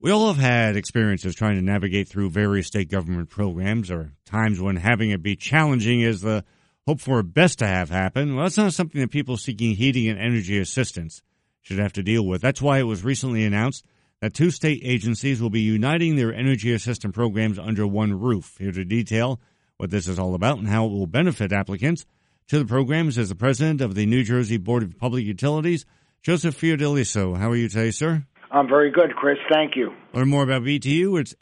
We all have had experiences trying to navigate through various state government programs, or times when having it be challenging is the hope for best to have happen. Well, that's not something that people seeking heating and energy assistance should have to deal with. That's why it was recently announced that 2 state agencies will be uniting their energy assistance programs under one roof. Here to detail what this is all about and how it will benefit applicants to the programs is the president of the New Jersey Board of Public Utilities, Joseph Fiordaliso. How are you today, sir? I'm very good, Chris. Thank you. Learn more about BTU. It's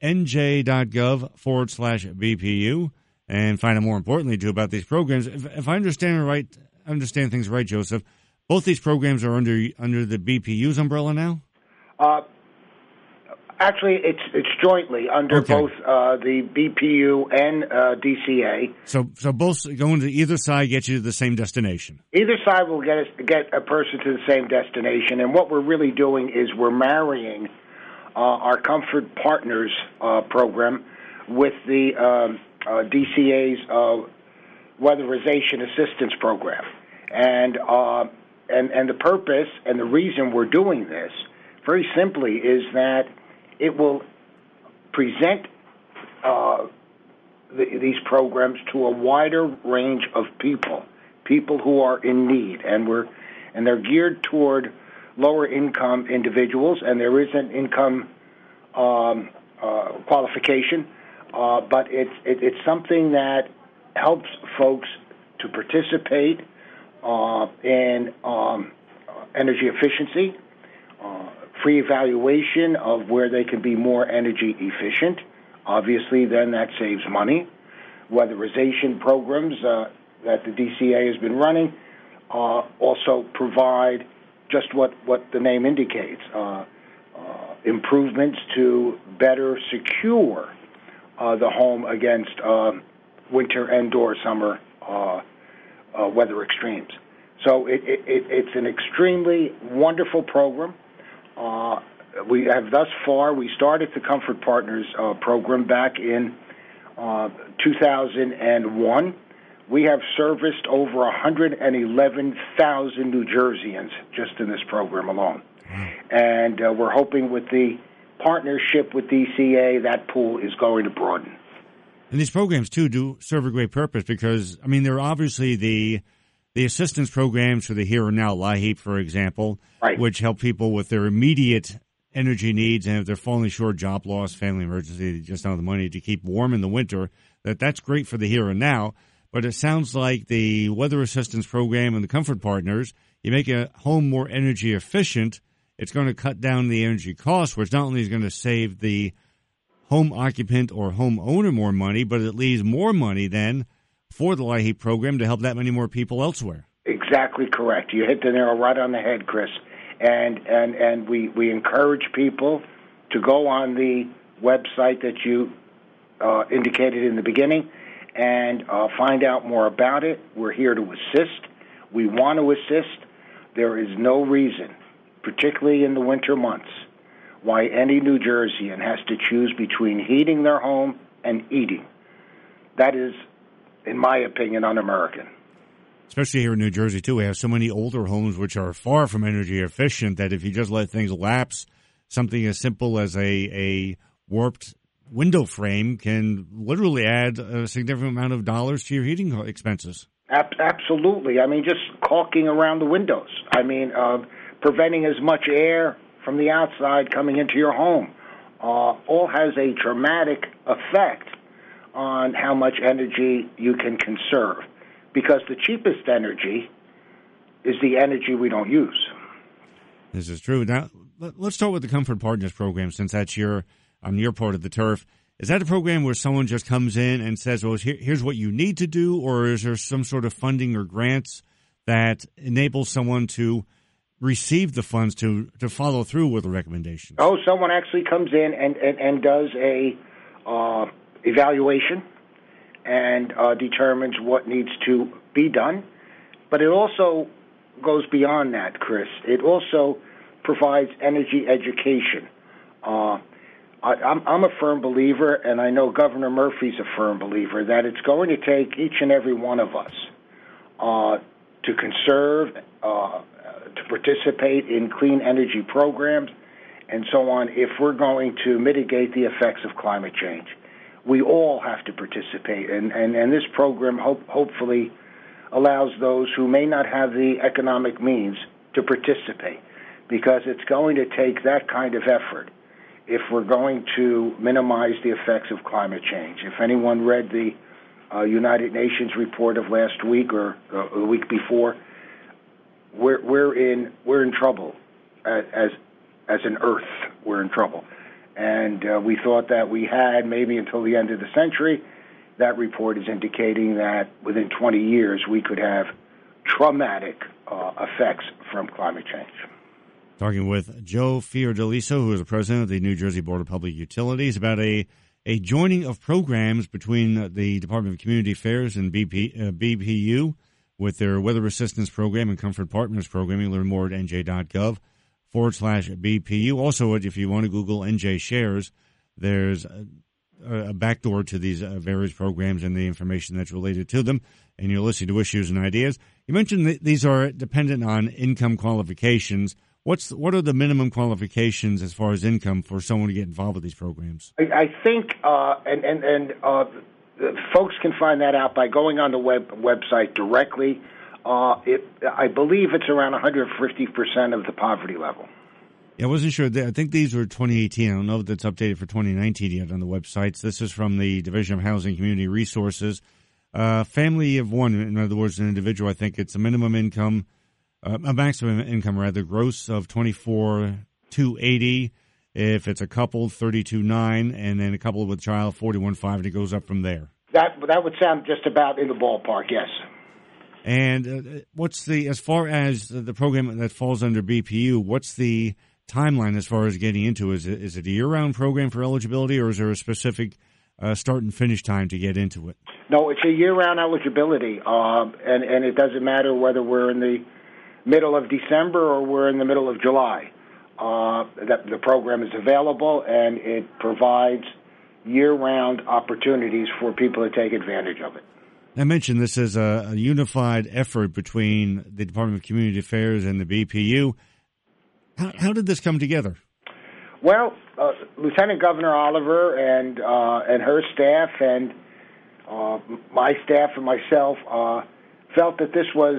nj.gov/BPU. And find out more importantly, too, about these programs. If I understand things right, Joseph, both these programs are under the BPU's umbrella now? Actually, it's jointly under both the BPU and DCA. So both going to either side get you to the same destination? Either side will get a person to the same destination. And what we're really doing is we're marrying our Comfort Partners program with the DCA's Weatherization Assistance Program. And the purpose and the reason we're doing this, very simply, is that it will present these programs to a wider range of people who are in need, and they're geared toward lower income individuals, and there is an income qualification, but it's something that helps folks to participate in energy efficiency, free evaluation of where they can be more energy efficient. Obviously, then that saves money. Weatherization programs that the DCA has been running also provide just what the name indicates, improvements to better secure the home against winter and/or summer weather extremes. So it's an extremely wonderful program. We have thus far, we started the Comfort Partners program back in 2001. We have serviced over 111,000 New Jerseyans just in this program alone. And we're hoping with the partnership with DCA, that pool is going to broaden. And these programs, too, do serve a great purpose because, I mean, they're obviously the assistance programs for the here and now, LIHEAP, for example, right, which help people with their immediate energy needs, and if they're falling short, job loss, family emergency, they just don't have the money to keep warm in the winter, that's great for the here and now. But it sounds like the Weather Assistance Program and the Comfort Partners, you make a home more energy efficient, it's going to cut down the energy costs, which not only is going to save the home occupant or homeowner more money, but it leaves more money then for the LIHEAP program to help that many more people elsewhere. Exactly correct. You hit the nail right on the head, Chris. And we encourage people to go on the website that you indicated in the beginning and find out more about it. We're here to assist. We want to assist. There is no reason, particularly in the winter months, why any New Jerseyan has to choose between heating their home and eating. That is, in my opinion, un-American. Especially here in New Jersey, too, we have so many older homes which are far from energy efficient that if you just let things lapse, something as simple as a warped window frame can literally add a significant amount of dollars to your heating expenses. Absolutely. I mean, just caulking around the windows. I mean, preventing as much air from the outside coming into your home all has a dramatic effect on how much energy you can conserve. Because the cheapest energy is the energy we don't use. This is true. Now, let's start with the Comfort Partners program, since that's on your part of the turf. Is that a program where someone just comes in and says, well, here's what you need to do, or is there some sort of funding or grants that enables someone to receive the funds to follow through with the recommendations? Oh, someone actually comes in and does a evaluation and determines what needs to be done. But it also goes beyond that, Chris. It also provides energy education. I'm a firm believer, and I know Governor Murphy's a firm believer, that it's going to take each and every one of us to conserve, to participate in clean energy programs, and so on, if we're going to mitigate the effects of climate change. We all have to participate, and this program hopefully allows those who may not have the economic means to participate, because it's going to take that kind of effort if we're going to minimize the effects of climate change. If anyone read the United Nations report of last week or the week before, we're in trouble as an Earth. We're in trouble, and we thought that we had maybe until the end of the century. That report is indicating that within 20 years we could have traumatic effects from climate change. Talking with Joe Fiordaliso, who is the president of the New Jersey Board of Public Utilities, about a joining of programs between the Department of Community Affairs and BPU with their Weather Assistance Program and Comfort Partners Program. You can learn more at nj.gov/BPU. Also, if you want to Google NJ Shares, there's a backdoor to these various programs and the information that's related to them, and you're listening to Issues and Ideas. You mentioned that these are dependent on income qualifications. What are the minimum qualifications as far as income for someone to get involved with these programs? I think, folks can find that out by going on the website directly. I believe it's around 150% of the poverty level. Yeah, I wasn't sure. I think these were 2018. I don't know if that's updated for 2019 yet on the websites. This is from the Division of Housing and Community Resources. Family of one, in other words, an individual, I think it's a minimum income, a maximum income rather, gross of $24,280. If it's a couple, $32,900, and then a couple with child, $41,500, and it goes up from there. That would sound just about in the ballpark, yes. And what's as far as the program that falls under BPU, what's the timeline as far as getting into? Is it a year-round program for eligibility, or is there a specific start and finish time to get into it? No, it's a year-round eligibility, and it doesn't matter whether we're in the middle of December or we're in the middle of July. The program is available, and it provides year-round opportunities for people to take advantage of it. I mentioned this is a unified effort between the Department of Community Affairs and the BPU. How did this come together? Well, Lieutenant Governor Oliver and her staff and my staff and myself felt that this was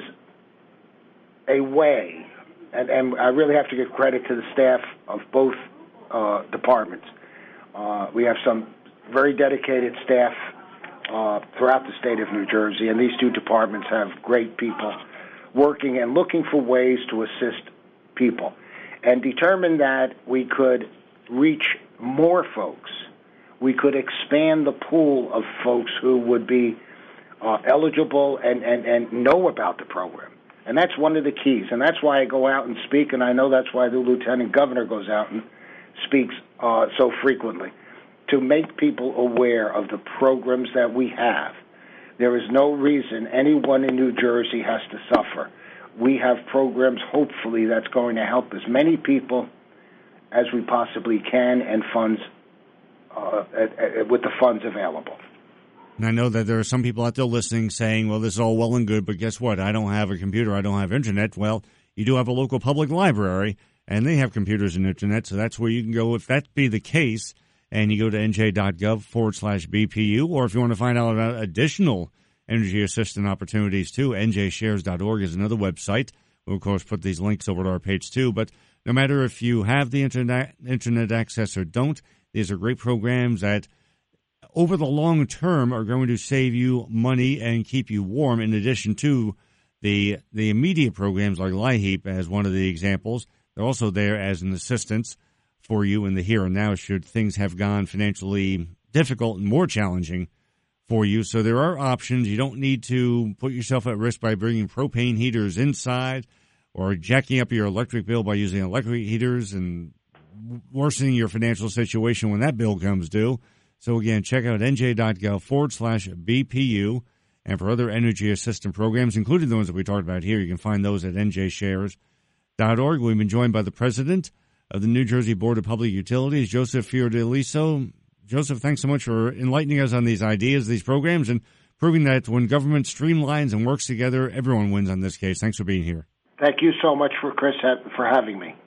a way, and I really have to give credit to the staff of both departments. We have some very dedicated staff throughout the state of New Jersey, and these two departments have great people working and looking for ways to assist people, and determined that we could reach more folks. We could expand the pool of folks who would be eligible and know about the program. And that's one of the keys, and that's why I go out and speak, and I know that's why the Lieutenant Governor goes out and speaks so frequently, to make people aware of the programs that we have. There is no reason anyone in New Jersey has to suffer. We have programs, hopefully, that's going to help as many people as we possibly can, and funds with the funds available. And I know that there are some people out there listening saying, well, this is all well and good, but guess what? I don't have a computer. I don't have internet. Well, you do have a local public library, and they have computers and internet, so that's where you can go if that be the case. And you go to nj.gov/BPU, or if you want to find out about additional energy assistance opportunities too, njshares.org is another website. We'll, of course, put these links over to our page too. But no matter if you have the internet access or don't, these are great programs that over the long term are going to save you money and keep you warm, in addition to the immediate programs like LIHEAP as one of the examples. They're also there as an assistance for you in the here and now should things have gone financially difficult and more challenging for you. So there are options. You don't need to put yourself at risk by bringing propane heaters inside or jacking up your electric bill by using electric heaters and worsening your financial situation when that bill comes due. So again, check out nj.gov/BPU. And for other energy assistance programs, including the ones that we talked about here, you can find those at njshares.org. We've been joined by the president of the New Jersey Board of Public Utilities, Joseph Fiordaliso. Joseph, thanks so much for enlightening us on these ideas, these programs, and proving that when government streamlines and works together, everyone wins on this case. Thanks for being here. Thank you so much, Chris, for having me.